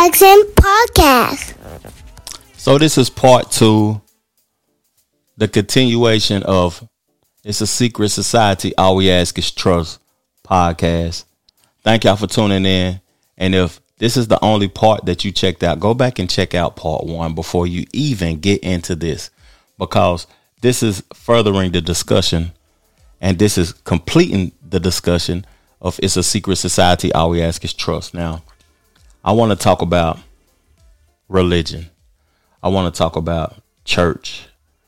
Jackson Podcast. So this is part 2, the continuation of It's a Secret Society, All We Ask Is Trust podcast. Thank y'all for tuning in. And if this is the only part that you checked out, go back and check out part 1 before you even get into this, because this is furthering the discussion and this is completing the discussion of It's a Secret Society, All We Ask Is Trust. Now, I want to talk about religion. I want to talk about church,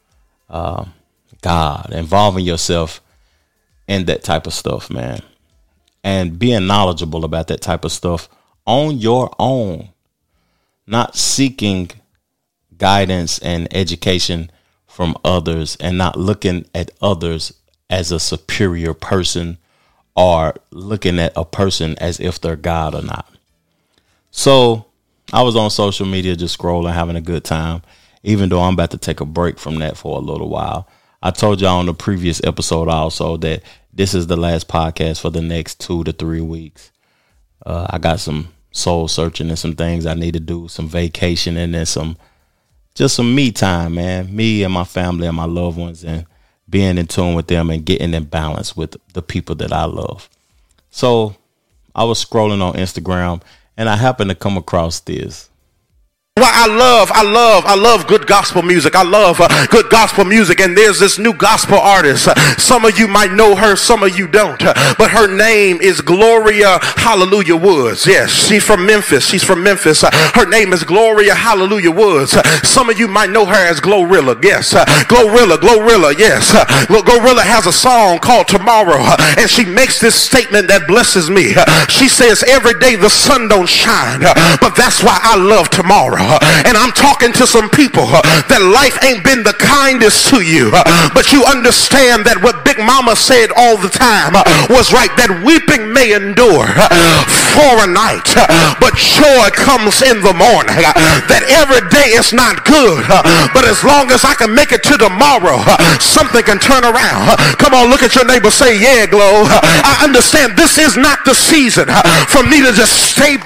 God, involving yourself in that type of stuff, man, and being knowledgeable about that type of stuff on your own, not seeking guidance and education from others and not looking at others as a superior person or looking at a person as if they're God or not. So I was on social media just scrolling, having a good time, even though I'm about to take a break from that for a little while. I told y'all on the previous episode also that this is the last podcast for the next 2 to 3 weeks. I got some soul searching and some things I need to do, some vacation, and then some me time, man. Me and my family and my loved ones, and being in tune with them and getting in balance with the people that I love. So I was scrolling on Instagram and I happened to come across this. Well, I love good gospel music. I love good gospel music. And there's this new gospel artist. Some of you might know her, some of you don't. But her name is Gloria Hallelujah Woods. Yes, she's from Memphis. Her name is Gloria Hallelujah Woods. Some of you might know her as Glorilla. Yes, Glorilla. Yes, Glorilla has a song called Tomorrow. And she makes this statement that blesses me. She says, every day the sun don't shine, but that's why I love tomorrow. And I'm talking to some people that life ain't been the kindest to you, but you understand that what Big Mama said all the time was right, that weeping may endure for a night, but joy comes in the morning. That every day is not good, but as long as I can make it to tomorrow, something can turn around. Come on, look at your neighbor, say, yeah, Glow, I understand this is not the season for me to just stay.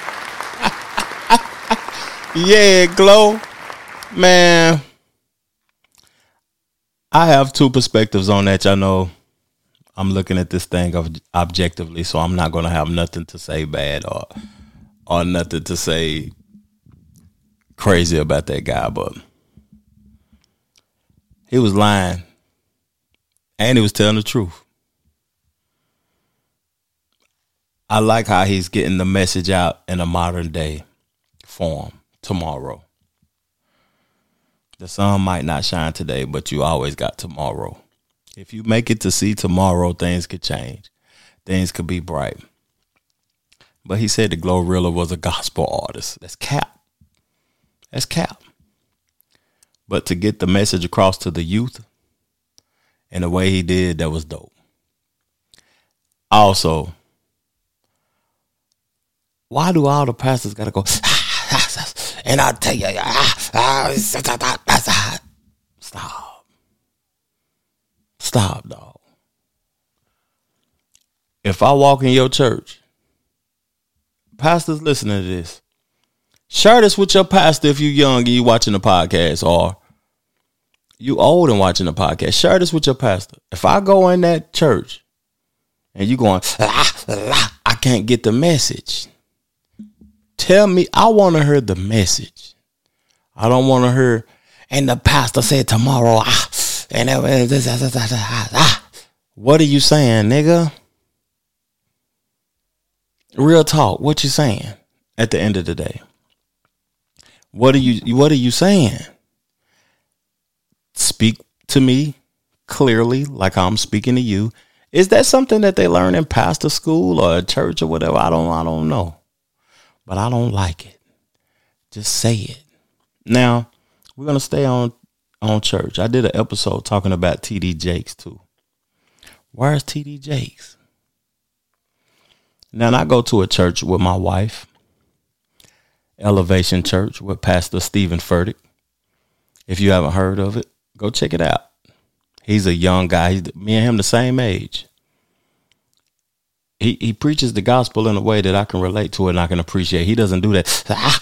Yeah, Glow, man. I have 2 perspectives on that. Y'all know I'm looking at this thing objectively, so I'm not going to have nothing to say bad or nothing to say crazy about that guy, but he was lying and he was telling the truth. I like how he's getting the message out in a modern day form. Tomorrow. The sun might not shine today, but you always got tomorrow. If you make it to see tomorrow, things could change. Things could be bright. But he said the Glorilla was a gospel artist. That's cap. But to get the message across to the youth in the way he did, that was dope. Also, why do all the pastors got to go... And I tell you, stop, dog. If I walk in your church, pastors listening to this, share this with your pastor if you young and you watching the podcast, or you old and watching the podcast. Share this with your pastor. If I go in that church and you going, I can't get the message. Tell me, I want to hear the message. I don't want to hear, and the pastor said tomorrow, what are you saying, nigga? Real talk, what you saying at the end of the day? What are you saying? Speak to me clearly like I'm speaking to you. Is that something that they learn in pastor school or church or whatever? I don't know. But I don't like it. Just say it. Now, we're going to stay on church. I did an episode talking about T.D. Jakes, too. Where's T.D. Jakes? Now, I go to a church with my wife, Elevation Church, with Pastor Stephen Furtick. If you haven't heard of it, go check it out. He's a young guy. Me and him the same age. he preaches the gospel in a way that I can relate to it and I can appreciate. He doesn't do that.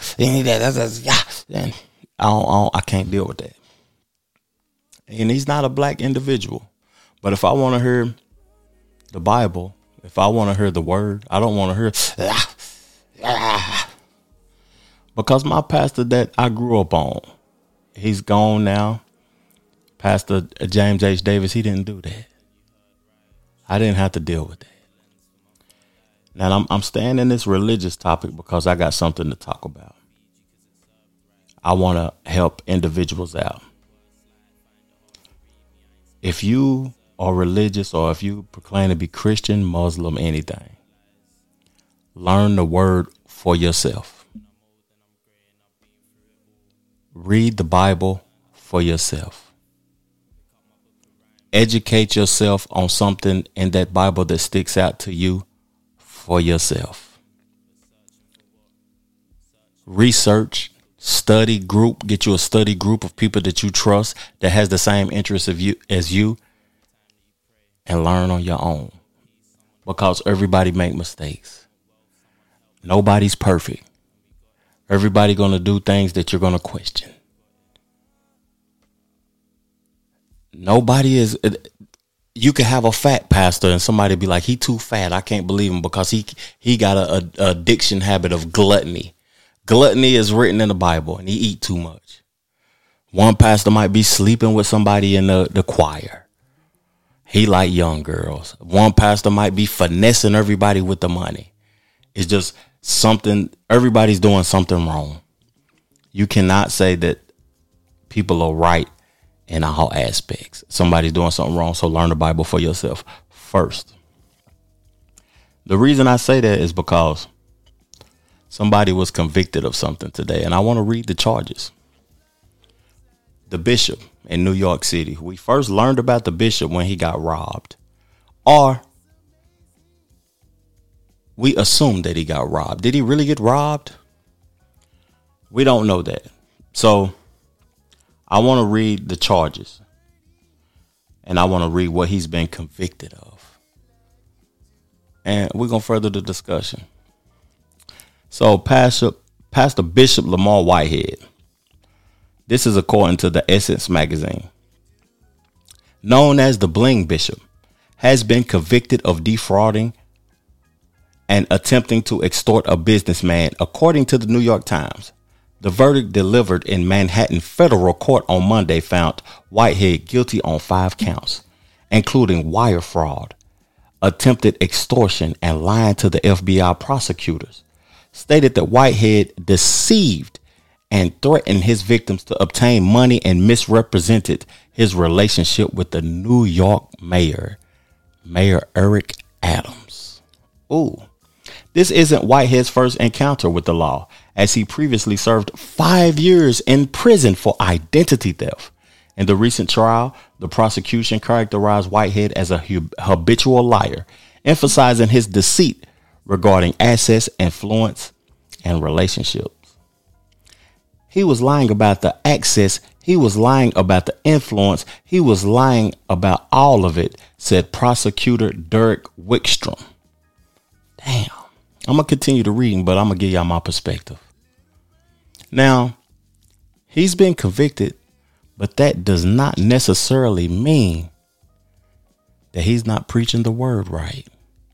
And I can't deal with that. And he's not a black individual. But if I want to hear the Bible, if I want to hear the word, I don't want to hear because my pastor that I grew up on, he's gone now. Pastor James H. Davis, he didn't do that. I didn't have to deal with that. Now I'm staying in this religious topic because I got something to talk about. I want to help individuals out. If you are religious or if you proclaim to be Christian, Muslim, anything, learn the word for yourself. Read the Bible for yourself. Educate yourself on something in that Bible that sticks out to you for yourself. Research, study group, get you a study group of people that you trust that has the same interests as you, and learn on your own. Because everybody make mistakes. Nobody's perfect. Everybody gonna do things that you're gonna question. Nobody is. You can have a fat pastor and somebody be like, he too fat. I can't believe him because he got a addiction habit of gluttony. Gluttony is written in the Bible and he eat too much. One pastor might be sleeping with somebody in the choir. He like young girls. One pastor might be finessing everybody with the money. It's just something, everybody's doing something wrong. You cannot say that people are right in all aspects. Somebody's doing something wrong, so learn the Bible for yourself first. The reason I say that is because somebody was convicted of something today, and I want to read the charges. The bishop in New York City. We first learned about the bishop when he got robbed. Or we assumed that he got robbed. Did he really get robbed? We don't know that. So I want to read the charges. And I want to read what he's been convicted of. And we're going to further the discussion. So Pastor Bishop Lamar Whitehead. This is according to the Essence magazine. Known as the Bling Bishop, has been convicted of defrauding and attempting to extort a businessman, according to the New York Times. The verdict delivered in Manhattan federal court on Monday found Whitehead guilty on 5 counts, including wire fraud, attempted extortion, and lying to the FBI prosecutors. Stated that Whitehead deceived and threatened his victims to obtain money and misrepresented his relationship with the New York mayor, Mayor Eric Adams. Ooh. This isn't Whitehead's first encounter with the law, as he previously served 5 years in prison for identity theft. In the recent trial, the prosecution characterized Whitehead as a habitual liar, emphasizing his deceit regarding assets, influence, and relationships. He was lying about the access. He was lying about the influence. He was lying about all of it, said prosecutor Derek Wickstrom. Damn. I'm going to continue to read, but I'm going to give y'all my perspective. Now, he's been convicted, but that does not necessarily mean that he's not preaching the word right.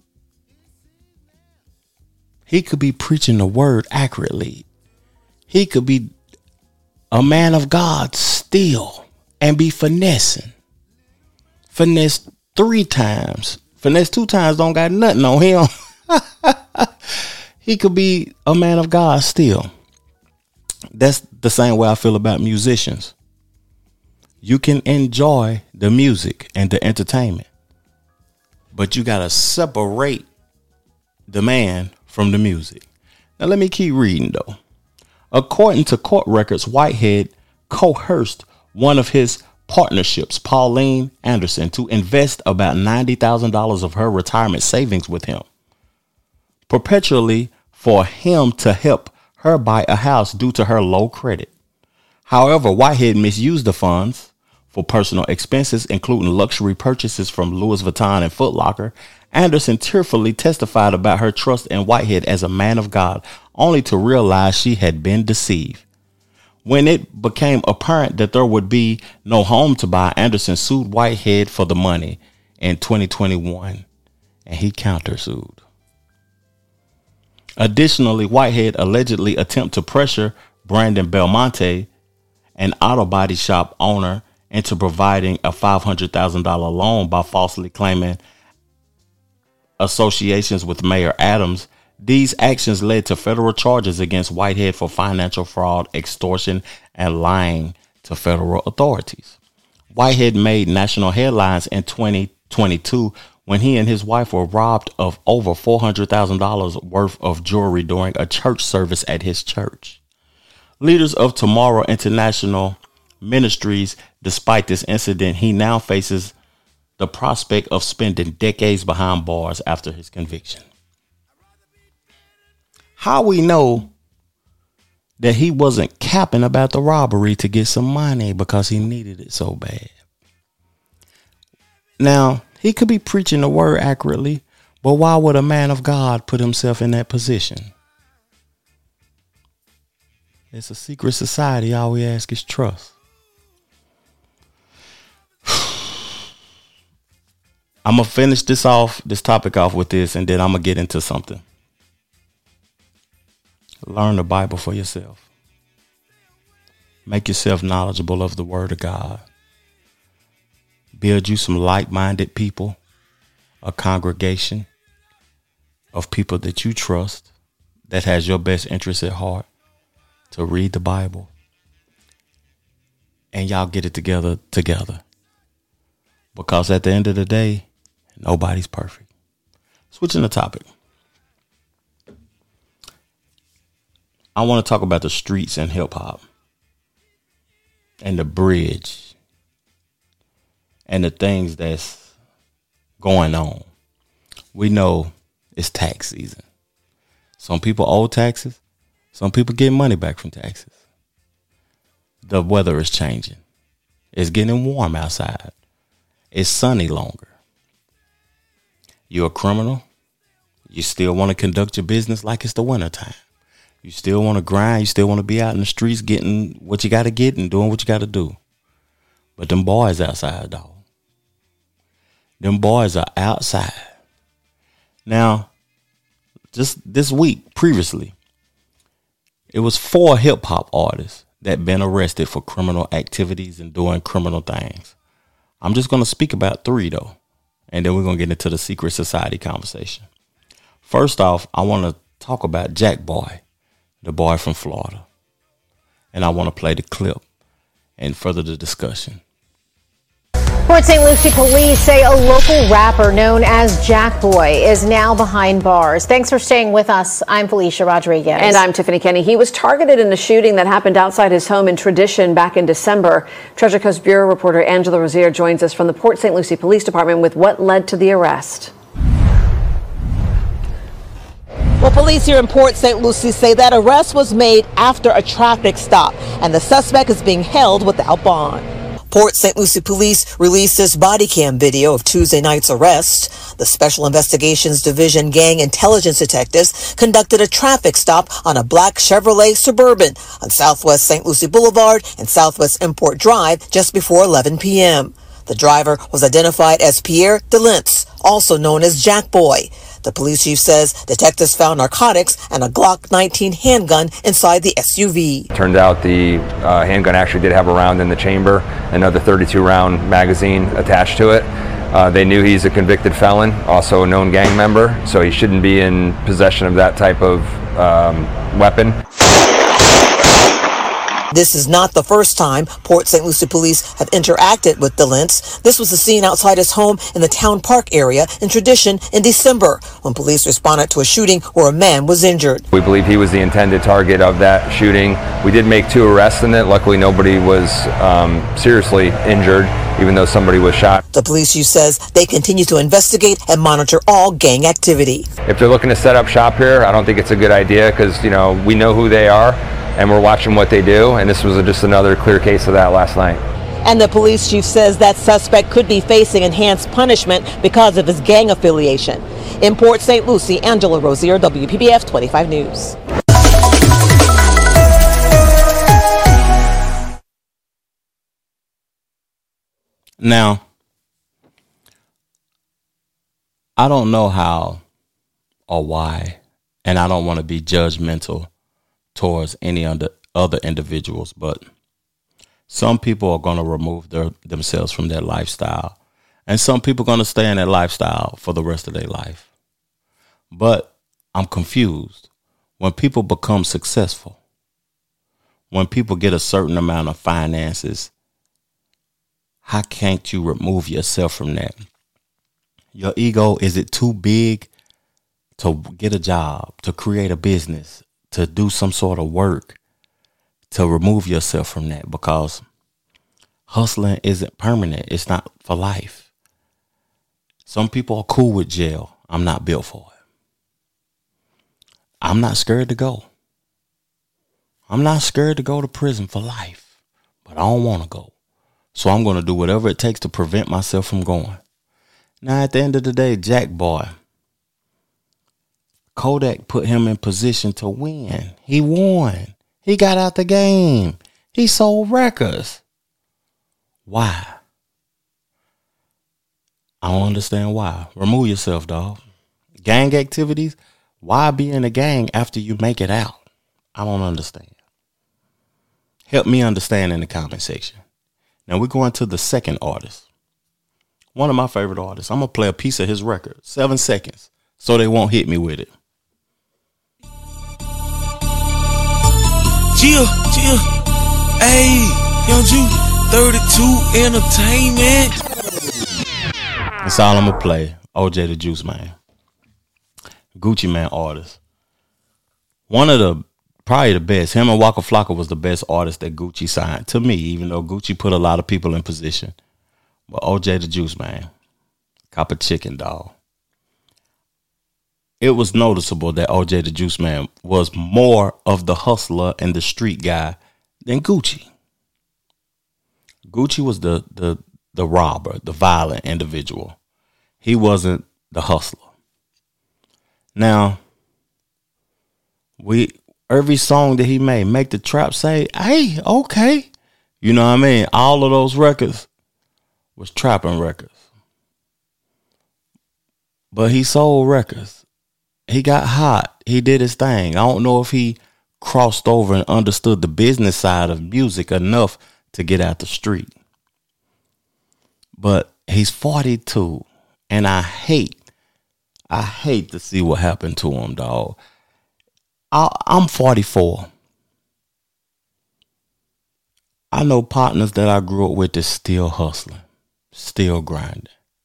He could be preaching the word accurately. He could be a man of God still and be finessing. Finesse 3 times. Finesse 2 times don't got nothing on him. He could be a man of God still. That's the same way I feel about musicians. You can enjoy the music and the entertainment, but you got to separate the man from the music. Now, let me keep reading, though. According to court records, Whitehead coerced one of his partnerships, Pauline Anderson, to invest about $90,000 of her retirement savings with him, perpetually for him to help her buy a house due to her low credit. However, Whitehead misused the funds for personal expenses, including luxury purchases from Louis Vuitton and Foot Locker. Anderson tearfully testified about her trust in Whitehead as a man of God, only to realize she had been deceived. When it became apparent that there would be no home to buy, Anderson sued Whitehead for the money in 2021, and he countersued. Additionally, Whitehead allegedly attempted to pressure Brandon Belmonte, an auto body shop owner, into providing a $500,000 loan by falsely claiming associations with Mayor Adams. These actions led to federal charges against Whitehead for financial fraud, extortion, and lying to federal authorities. Whitehead made national headlines in 2022 when he and his wife were robbed of over $400,000 worth of jewelry during a church service at his church. Leaders of Tomorrow International Ministries, despite this incident, he now faces the prospect of spending decades behind bars after his conviction. How we know that he wasn't capping about the robbery to get some money because he needed it so bad? Now, he could be preaching the word accurately, but why would a man of God put himself in that position? It's a secret society. All we ask is trust. I'm going to finish this topic off with this, and then I'm going to get into something. Learn the Bible for yourself. Make yourself knowledgeable of the Word of God. Build you some like-minded people, a congregation of people that you trust, that has your best interests at heart, to read the Bible. And y'all get it together. Because at the end of the day, nobody's perfect. Switching the topic. I want to talk about the streets and hip hop and the bridge and the things that's going on. We know it's tax season. Some people owe taxes. Some people get money back from taxes. The weather is changing. It's getting warm outside. It's sunny longer. You're a criminal. You still want to conduct your business like it's the wintertime. You still want to grind. You still want to be out in the streets getting what you got to get and doing what you got to do. But them boys outside, dog. Them boys are outside. Now, just this week, previously, it was 4 hip-hop artists that been arrested for criminal activities and doing criminal things. I'm just going to speak about 3, though, and then we're going to get into the secret society conversation. First off, I want to talk about Jack Boy, the boy from Florida. And I want to play the clip and further the discussion. Port St. Lucie police say a local rapper known as Jack Boy is now behind bars. Thanks for staying with us. I'm Felicia Rodriguez. And I'm Tiffany Kenny. He was targeted in a shooting that happened outside his home in Tradition back in December. Treasure Coast Bureau reporter Angela Rozier joins us from the Port St. Lucie Police Department with what led to the arrest. Well, police here in Port St. Lucie say that arrest was made after a traffic stop, and the suspect is being held without bond. Port St. Lucie police released this body cam video of Tuesday night's arrest. The Special Investigations Division gang intelligence detectives conducted a traffic stop on a black Chevrolet Suburban on Southwest St. Lucie Boulevard and Southwest Import Drive just before 11 p.m. The driver was identified as Pierre DeLintz, also known as Jack Boy. The police chief says detectives found narcotics and a Glock 19 handgun inside the SUV. Turned out the handgun actually did have a round in the chamber, another 32-round magazine attached to it. They knew he's a convicted felon, also a known gang member, so he shouldn't be in possession of that type of weapon. This is not the first time Port St. Lucie police have interacted with DeLintz. This was the scene outside his home in the Town Park area in Tradition in December when police responded to a shooting where a man was injured. We believe he was the intended target of that shooting. We did make 2 arrests in it. Luckily, nobody was seriously injured, even though somebody was shot. The police chief says they continue to investigate and monitor all gang activity. If they're looking to set up shop here, I don't think it's a good idea because, we know who they are and we're watching what they do. And this was just another clear case of that last night. And the police chief says that suspect could be facing enhanced punishment because of his gang affiliation. In Port St. Lucie, Angela Rozier, WPBF 25 News. Now, I don't know how or why, and I don't want to be judgmental towards any other individuals, but some people are going to remove themselves from that lifestyle, and some people are going to stay in that lifestyle for the rest of their life. But I'm confused. When people become successful, when people get a certain amount of finances, how can't you remove yourself from that? Your ego, is it too big to get a job, to create a business, to do some sort of work, to remove yourself from that? Because hustling isn't permanent. It's not for life. Some people are cool with jail. I'm not built for it. I'm not scared to go. I'm not scared to go to prison for life, but I don't want to go. So I'm going to do whatever it takes to prevent myself from going. Now, at the end of the day, Jack Boy, Kodak put him in position to win. He won. He got out the game. He sold records. Why? I don't understand why. Remove yourself, dog. Gang activities. Why be in a gang after you make it out? I don't understand. Help me understand in the comment section. Now we're going to the second artist. One of my favorite artists. I'm going to play a piece of his record. 7 seconds. So they won't hit me with it. Chill. Hey, Young Ju, 32 Entertainment. That's all I'm going to play. OJ the Juice Man. Gucci Man artist. One of the, probably the best. Him and Waka Flocka was the best artist that Gucci signed. To me, even though Gucci put a lot of people in position. But OJ the Juice Man. Copper chicken, dog. It was noticeable that OJ the Juice Man was more of the hustler and the street guy than Gucci. Gucci was the robber, the violent individual. He wasn't the hustler. Now, every song that he made, make the trap say, hey, okay. You know what I mean? All of those records was trapping records. But he sold records. He got hot. He did his thing. I don't know if he crossed over and understood the business side of music enough to get out the street. But he's 42, and I hate to see what happened to him, dog. I'm 44. I know partners that I grew up with that's still hustling, still grinding.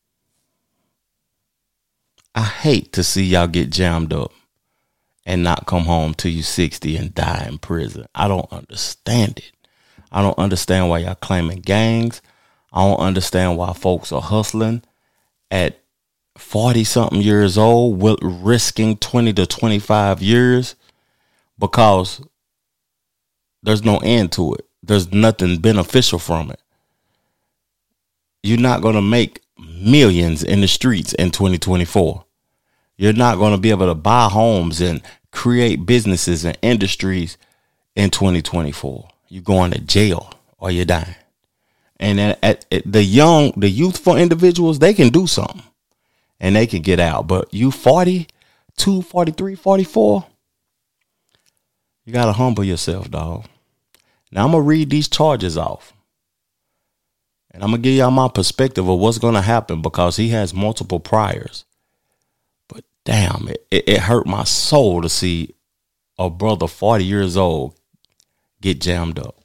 I hate to see y'all get jammed up and not come home till you 60 and die in prison. I don't understand it. I don't understand why y'all claiming gangs. I don't understand why folks are hustling at 40-something years old, risking 20 to 25 years because there's no end to it. There's nothing beneficial from it. You're not going to make millions in the streets in 2024. You're not going to be able to buy homes and create businesses and industries in 2024. You're going to jail or you're dying. And the youthful individuals, they can do something and they can get out. But you 42, 43, 44, you got to humble yourself, dog. Now I'm going to read these charges off. And I'm going to give y'all my perspective of what's going to happen because he has multiple priors. But damn, it hurt my soul to see a brother 40 years old get jammed up.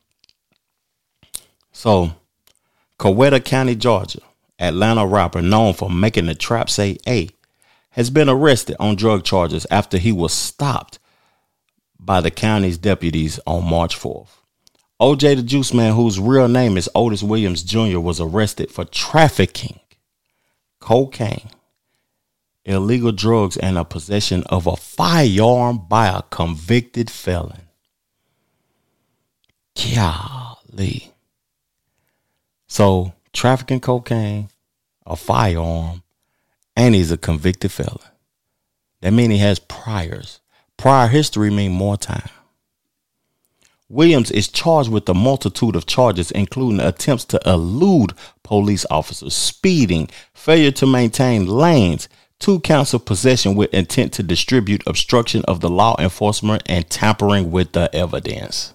So, Coweta County, Georgia, Atlanta rapper known for making the trap say A, has been arrested on drug charges after he was stopped by the county's deputies on March 4th. OJ the Juice Man, whose real name is Otis Williams Jr., was arrested for trafficking cocaine, illegal drugs, and a possession of a firearm by a convicted felon. Golly. So trafficking cocaine, a firearm, and he's a convicted felon. That means he has priors. Prior history means more time. Williams is charged with a multitude of charges, including attempts to elude police officers, speeding, failure to maintain lanes, 2 counts of possession with intent to distribute, obstruction of the law enforcement, and tampering with the evidence.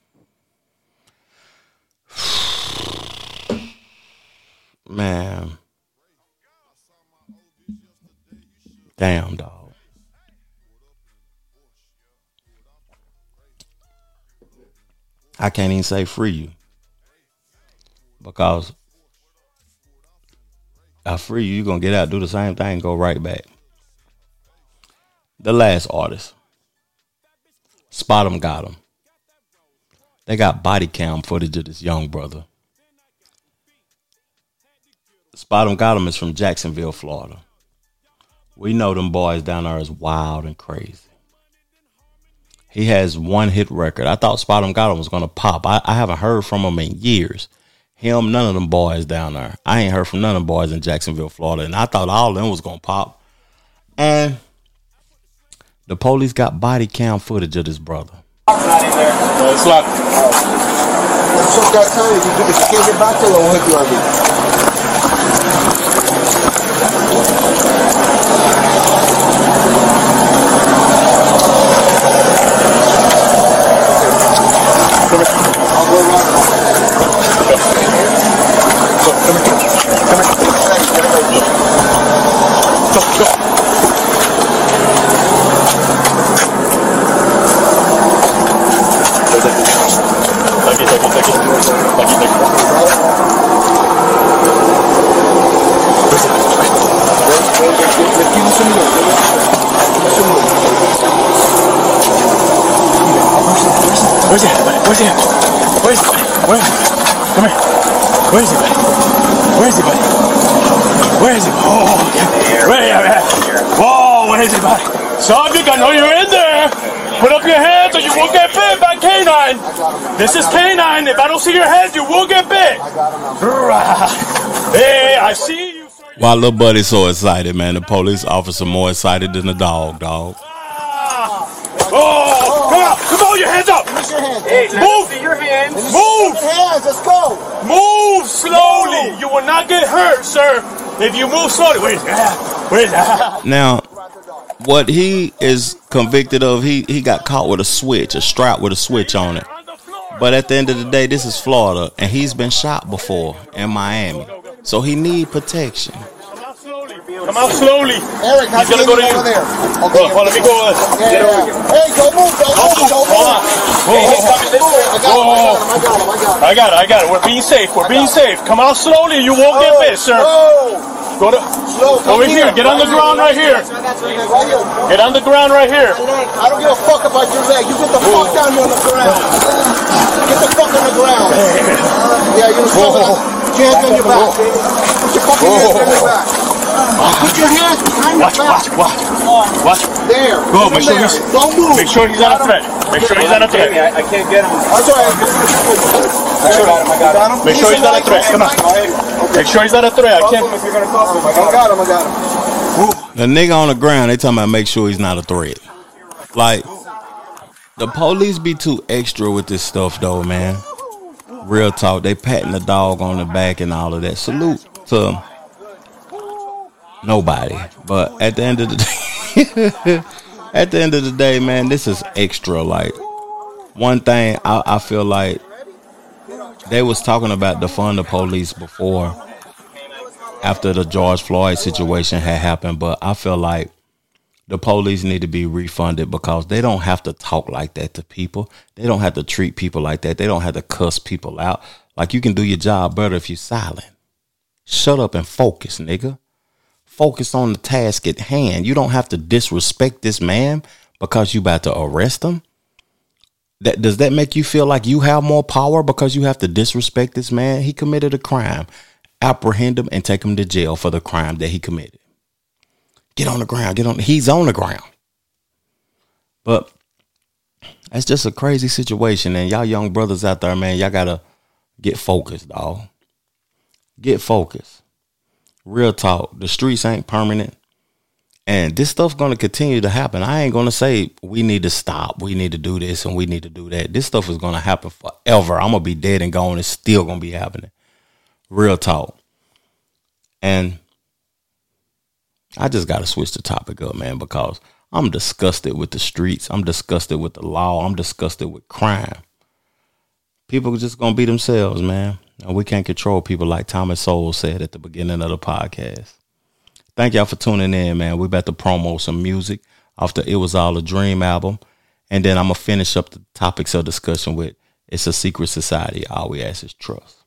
Man. Damn, dog. I can't even say free you, because I free you, you're going to get out, do the same thing, go right back. The last artist, Spot 'em got 'em. They got body cam footage of this young brother. Spot 'em got 'em is from Jacksonville, Florida. We know them boys down there is wild and crazy. He has 1 hit record. I thought Spot 'em got 'em was going to pop. I haven't heard from him in years. Him, none of them boys down there. I ain't heard from none of them boys in Jacksonville, Florida. And I thought all of them was going to pop. And the police got body cam footage of this brother. It's locked. So that time, if you can't get back to it, we'll hit you already. Where's he at? Where's he at? Where's he? Where? Come here. Where is he, buddy? Where is he, buddy? Where is he? Oh, okay. Where are you at? Whoa, where is he, buddy? Subject, I know you're in there. Put up your hands or you will get bit by K9. This is K9. If I don't see your head, you will get bit. Hey, I see you. Why little buddy's so excited, man? The police officer more excited than the dog. Oh, come on. Come on, your hands up. Hey, move. See your hands. Move. Hands, let's go. Move slowly. You will not get hurt, sir. If you move slowly. Where's that? Now, what he is convicted of, he got caught with a switch, a strap with a switch on it. But at the end of the day, this is Florida, and he's been shot before in Miami. So he need protection. Come out slowly. Eric, he's gonna go to you. There. Okay. Well, let me go. Hey, don't move. I got it. We're being safe. Come out slowly. You won't get bit, sir. Go to over here. Get on the ground right here. Get on the ground right here. I don't give a fuck about your leg. You get the fuck down here on the ground. Get the fuck on the ground. Yeah, you're hands on your back. Put your fucking hands on your back. Put your hands behind your back. Watch. There. Go. Make sure he's not a threat. I can't get him. That's all right. I got him. Make sure he's not a threat. Come on. Make sure he's not a threat. I can't. If you're gonna talk to him, I got him. The nigga on the ground, they talking about make sure he's not a threat. Like, the police be too extra with this stuff, though, man. Real talk. They patting the dog on the back and all of that. Salute to nobody. But at the end of the day, man, this is extra. Like, one thing I feel like they was talking about defund the police before, after the George Floyd situation had happened, but I feel like the police need to be refunded because they don't have to talk like that to people. They don't have to treat people like that. They don't have to cuss people out. Like, you can do your job better if you're silent. Shut up and focus, nigga. Focus on the task at hand. You don't have to disrespect this man because you about to arrest him. Does that make you feel like you have more power because you have to disrespect this man? He committed a crime. Apprehend him and take him to jail for the crime that he committed. Get on the ground. He's on the ground. But that's just a crazy situation. And y'all young brothers out there, man, y'all got to get focused, dog. Get focused. Real talk. The streets ain't permanent. And this stuff's going to continue to happen. I ain't going to say we need to stop. We need to do this and we need to do that. This stuff is going to happen forever. I'm going to be dead and gone. It's still going to be happening. Real talk. And I just got to switch the topic up, man, because I'm disgusted with the streets. I'm disgusted with the law. I'm disgusted with crime. People are just going to be themselves, man. And we can't control people, like Thomas Sowell said at the beginning of the podcast. Thank y'all for tuning in, man. We about to promo some music off the It Was All a Dream album. And then I'm going to finish up the topics of discussion with It's a Secret Society. All we ask is trust.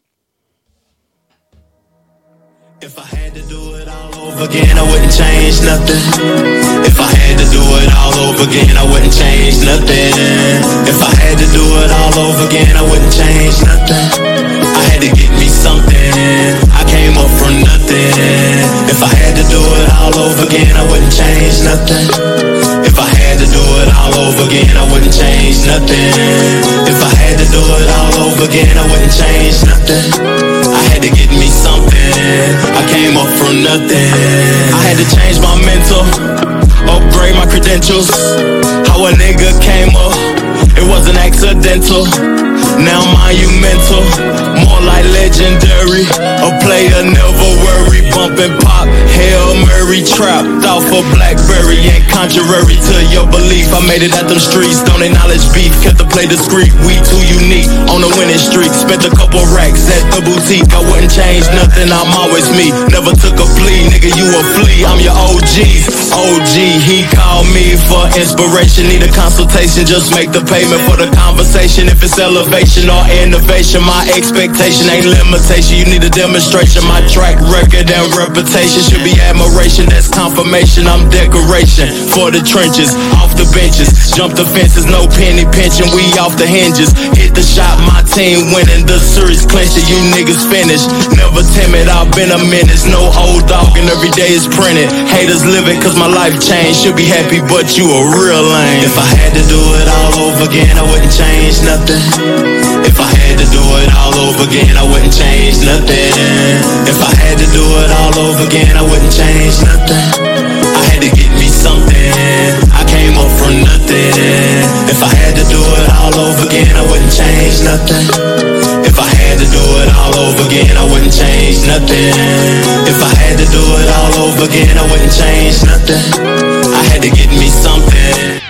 If I had to do it all over again, I wouldn't change nothing. If I had to do it all over again, I wouldn't change nothing. If I had to do it all over again, I wouldn't change nothing. I had to get me something. I came up from nothing. If I had to do it all over again, I wouldn't change nothing. If I had to do it all over again, I wouldn't change nothing. If I had to do it all over again, I wouldn't change nothing. I had to get me something. I came up from nothing. I had to change my mental, upgrade my credentials. How a nigga came up, it wasn't accidental. Now monumental, more like legendary. A player never worry, bumping pop, Hail Mary, trapped off a Blackberry. Ain't contrary to your belief. I made it at them streets, don't acknowledge beef. Kept the play discreet, we too unique. On a winning streak, spent a couple racks at the boutique. I wouldn't change nothing, I'm always me. Never took a plea, nigga, you a flea. I'm your OG's OG, he called me for inspiration. Need a consultation, just make the payment for the conversation. If it's elevation or innovation, my expectation ain't limitation. You need a demonstration. My track record and reputation should be admiration. That's confirmation. I'm decoration for the trenches, off the benches, jump the fences, no penny pinching. We off the hinges. Hit the shot, my team winning. The series clinching. You niggas finished. Never timid. I've been a menace. No old dog, and every day is printed. Haters living 'cause my life changed. Should be happy, but you a real lame. If I had to do it all over again, I wouldn't change nothing. If I had to do it all over again, I wouldn't change nothing. If I had to do it all over again, I wouldn't change nothing. I had to get me something. I came up from nothing. If I had to do it all over again, I wouldn't change nothing. If I had to do it all over again, I wouldn't change nothing. If I had to do it all over again, I wouldn't change nothing. I had to get me something.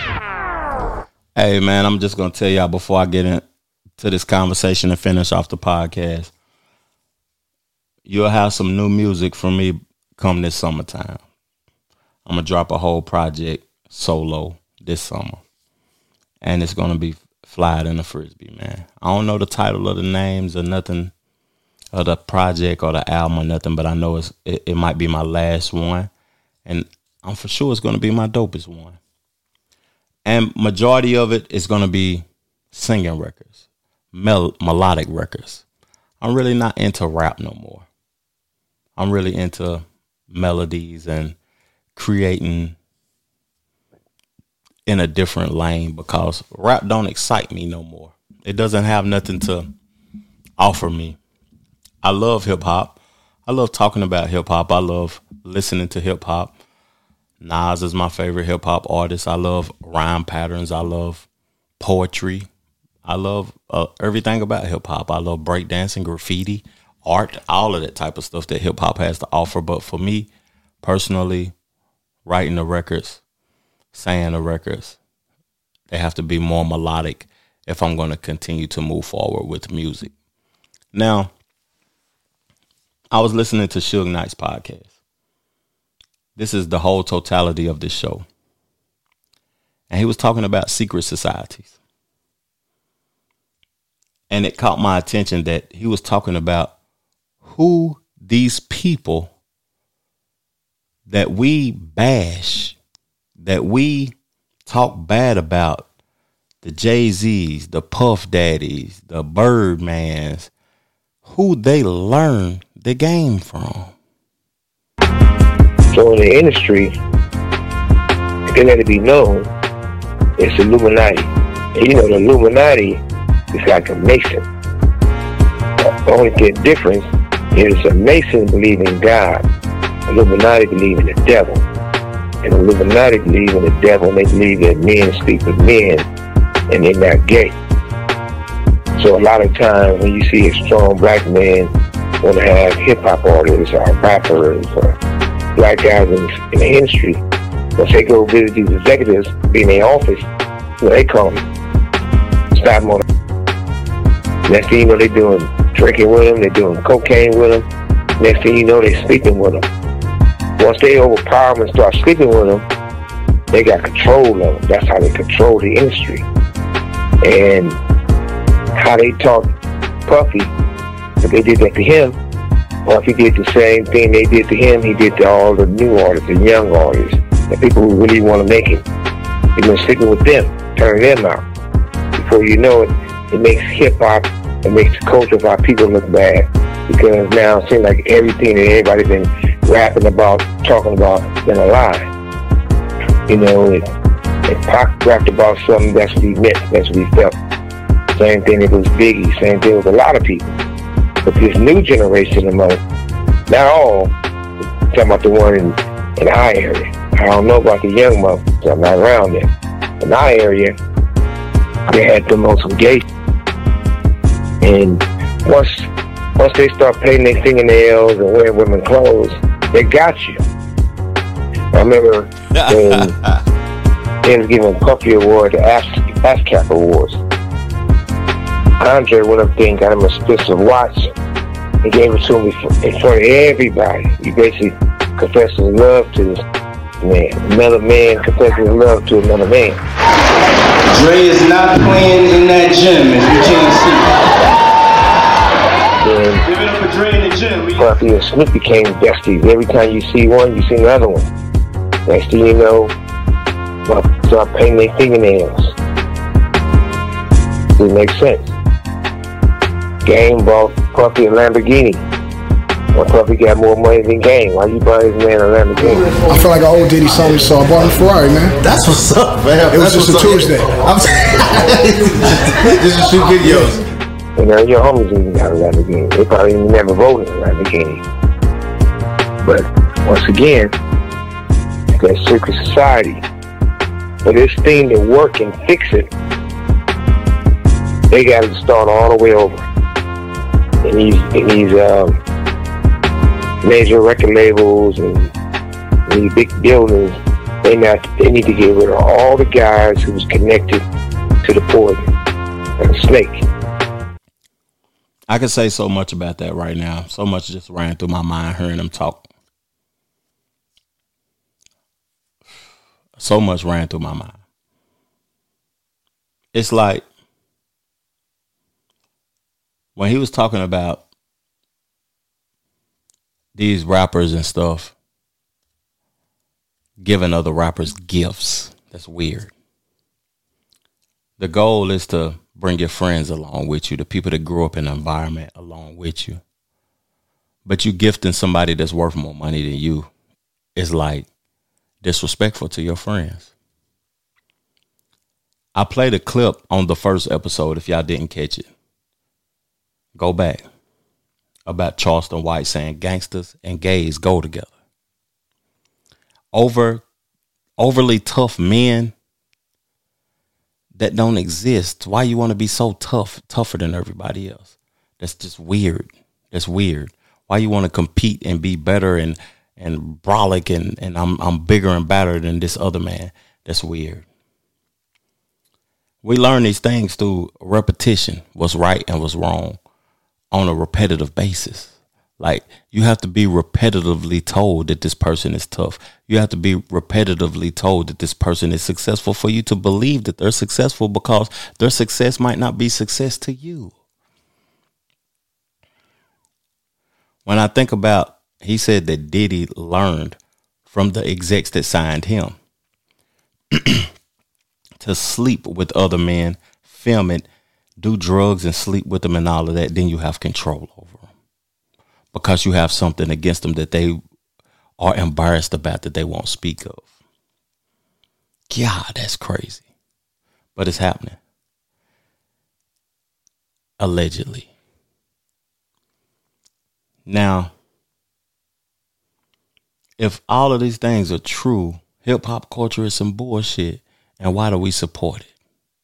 Hey, man, I'm just going to tell y'all before I get into this conversation and finish off the podcast. You'll have some new music from me come this summertime. I'm going to drop a whole project solo this summer. And it's going to be fly in the Frisbee, man. I don't know the title of the names or nothing of the project or the album or nothing, but I know it might be my last one. And I'm for sure it's going to be my dopest one. And majority of it is going to be singing records, melodic records. I'm really not into rap no more. I'm really into melodies and creating in a different lane, because rap don't excite me no more. It doesn't have nothing to offer me. I love hip hop. I love talking about hip hop. I love listening to hip hop. Nas is my favorite hip hop artist. I love rhyme patterns. I love poetry. I love everything about hip hop. I love breakdancing, graffiti, art, all of that type of stuff that hip hop has to offer. But for me personally, writing the records, saying the records, they have to be more melodic if I'm going to continue to move forward with music. Now, I was listening to Suge Knight's podcast. This is the whole totality of this show. And he was talking about secret societies. And it caught my attention that he was talking about who these people that we bash, that we talk bad about, the Jay-Z's, the Puff Daddies, the Birdmans, who they learn the game from. So in the industry, they let it be known it's Illuminati. And you know the Illuminati is like a Mason. The only difference It's a Mason believe in God. Illuminati believe in the devil. And Illuminati believe in the devil, and they believe that men sleep with men and they're not gay. So a lot of times when you see a strong black man want to have hip-hop artists or rappers or black guys in the industry, once they go visit these executives, be in their office, they call them, stop them on the... Next thing you know, they're doing drinking with them, they're doing cocaine with them. Next thing you know, they're sleeping with them. Once they overpower them and start sleeping with them, they got control of them. That's how they control the industry. And how they taught Puffy, if they did that to him, Puffy did the same thing they did to him, he did to all the new artists, the young artists, the people who really want to make it. He's been sleeping with them, turning them out. Before you know it, it makes hip-hop, it makes the culture of our people look bad. Because now it seems like everything that everybody's been rapping about, talking about, been a lie. You know, if Pac rapped about something, that's what he meant, that's what he felt. Same thing it was Biggie, same thing with a lot of people. But this new generation of them, not all, I'm talking about the one in our area. I don't know about the young motherfuckers, I'm not around there. In our area, they had them on some gay. And once they start painting their fingernails and wearing women's clothes, they got you. I remember when they was giving Puffy Award, the ASCAP Awards. Andre went up there and got him a expensive watch and gave it to him in front of everybody. He basically confessed his love to this man. Another man confessed his love to another man. Dre is not playing in that gym if you can't see. Give it up for Dre in the gym. Puffy and Snoop became besties. Every time you see one, you see another one. Next thing you know, start painting their fingernails. It makes sense. Game bought Puffy a Lamborghini. Well, Puffy got more money than Game. Why you buy his man a Lamborghini? I feel like an old Diddy song, so I bought him a Ferrari, man. That's what's up, man. It was just a Tuesday. Just to shoot videos. You know, your homies even got a Lamborghini. They probably never voted a Lamborghini. But once again, that secret society. For this thing to work and fix it, they got to start all the way over. In these major record labels and these big buildings, they need to get rid of all the guys who was connected to the poison and the snake. I could say so much about that right now. So much just ran through my mind hearing them talk. So much ran through my mind. It's like when he was talking about these rappers and stuff giving other rappers gifts, that's weird. The goal is to bring your friends along with you, the people that grew up in the environment along with you. But you gifting somebody that's worth more money than you is like disrespectful to your friends. I played a clip on the first episode, if y'all didn't catch it. Go back. About Charleston White saying gangsters and gays go together. Overly tough men that don't exist. Why you want to be so tougher than everybody else? That's just weird. That's weird. Why you want to compete and be better and brolic and I'm bigger and better than this other man? That's weird. We learn these things through repetition, what's right and what's wrong, on a repetitive basis. Like, you have to be repetitively told that this person is tough. You have to be repetitively told that this person is successful for you to believe that they're successful, because their success might not be success to you. When I think about, he said that Diddy learned from the execs that signed him to sleep with other men, film it, do drugs and sleep with them and all of that. Then you have control over them because you have something against them that they are embarrassed about, that they won't speak of. God, that's crazy. But it's happening. Allegedly. Now, if all of these things are true, hip hop culture is some bullshit. And why do we support it?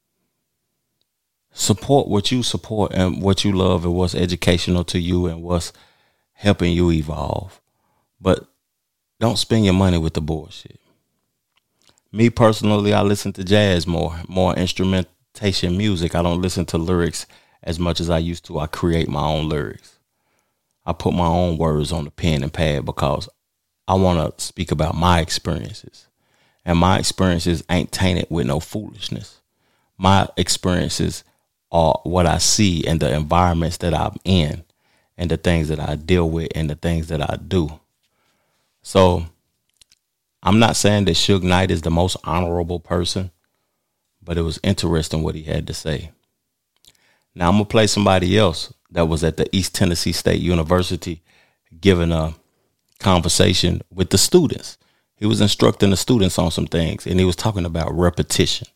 Support what you support and what you love and what's educational to you and what's helping you evolve. But don't spend your money with the bullshit. Me personally, I listen to jazz more instrumentation music. I don't listen to lyrics as much as I used to. I create my own lyrics. I put my own words on the pen and pad because I want to speak about my experiences. And my experiences ain't tainted with no foolishness. My experiences are what I see and the environments that I'm in and the things that I deal with and the things that I do. So I'm not saying that Suge Knight is the most honorable person, but it was interesting what he had to say. Now I'm going to play somebody else that was at the East Tennessee State University giving a conversation with the students. He was instructing the students on some things, and he was talking about repetition.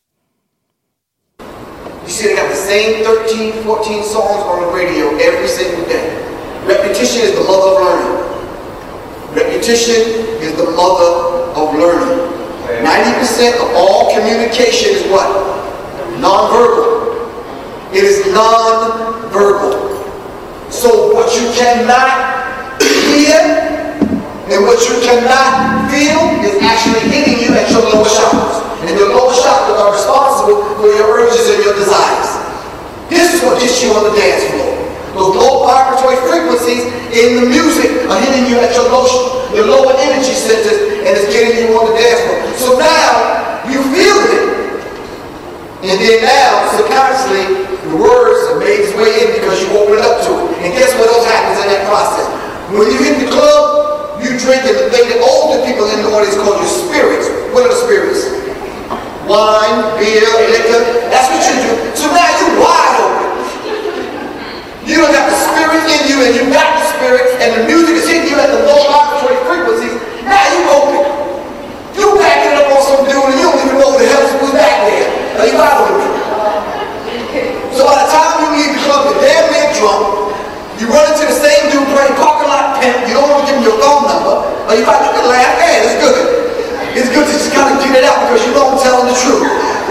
You see, they got the same 13, 14 songs on the radio every single day. Repetition is the mother of learning. Repetition is the mother of learning. 90% of all communication is what? Non-verbal. It is non-verbal. So what you cannot hear and what you cannot feel is actually hitting you at your lower chakras. And your lower chakras are responsible for your urges and your desires. This is what gets you on the dance floor. Those low vibratory frequencies in the music are hitting you at your lower energy centers, and it's getting you on the dance floor. So now you feel it, and then now subconsciously the words have made its way in because you open it up to it. And guess what else happens in that process? When you hit the club, you drink the thing that older people in the audience call your spirits. What are the spirits? Wine, beer, liquor. That's what you do. So now you're wide open. You don't got the spirit in you, and you got the spirit, and the music is hitting you at the low vibratory frequencies. Now you open. You backing it up on some dude, and you don't even know who the hell was back there. Now you out of it. So by the time you leave the club, you're damn near drunk. You run into the same dude playing parking lot pimp. You don't want to give him your phone number. Or you probably can laugh. Hey, it's good. It's good to just kind of get it out because you know I'm telling the truth.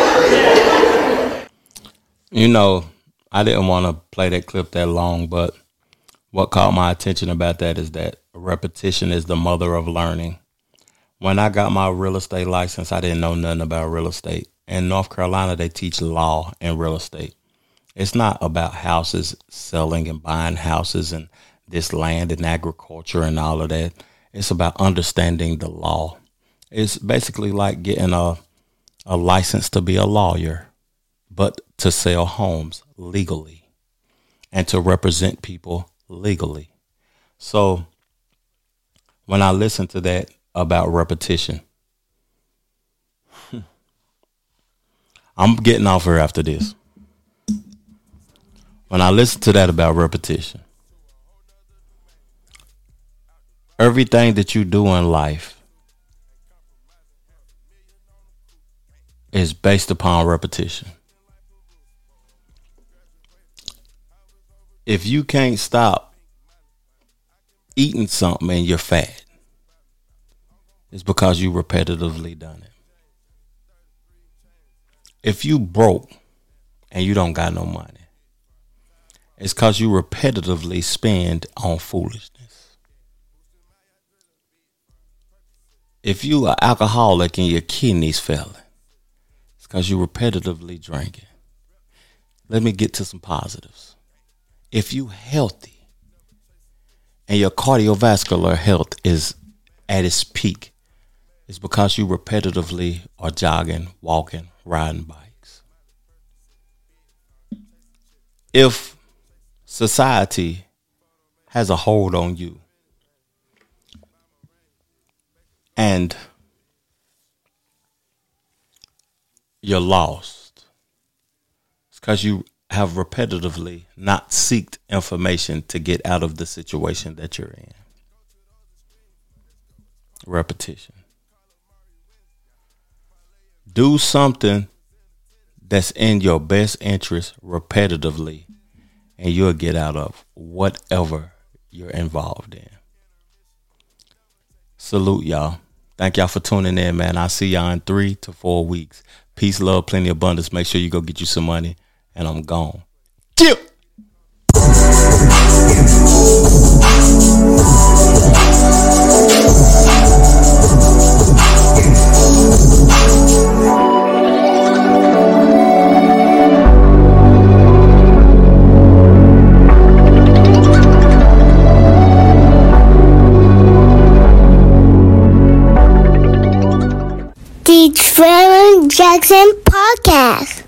You know, I didn't want to play that clip that long, but what caught my attention about that is that repetition is the mother of learning. When I got my real estate license, I didn't know nothing about real estate. In North Carolina, they teach law in real estate. It's not about houses, selling and buying houses and this land and agriculture and all of that. It's about understanding the law. It's basically like getting a license to be a lawyer, but to sell homes legally and to represent people legally. So when I listen to that about repetition, I'm getting off here after this. When I listen to that about repetition, everything that you do in life is based upon repetition. If you can't stop eating something and you're fat, it's because you repetitively done it. If you broke and you don't got no money, it's because you repetitively spend on foolishness. If you are alcoholic and your kidneys failing, it's because you repetitively drinking. Let me get to some positives. If you healthy and your cardiovascular health is at its peak, it's because you repetitively are jogging, walking, riding bikes. If society has a hold on you and you're lost, it's because you have repetitively not sought information to get out of the situation that you're in. Repetition. Do something that's in your best interest repetitively, and you'll get out of whatever you're involved in. Salute, y'all. Thank y'all for tuning in, man. I'll see y'all in 3 to 4 weeks. Peace, love, plenty of abundance. Make sure you go get you some money. And I'm gone. Chill. The Trevor Jackson Podcast.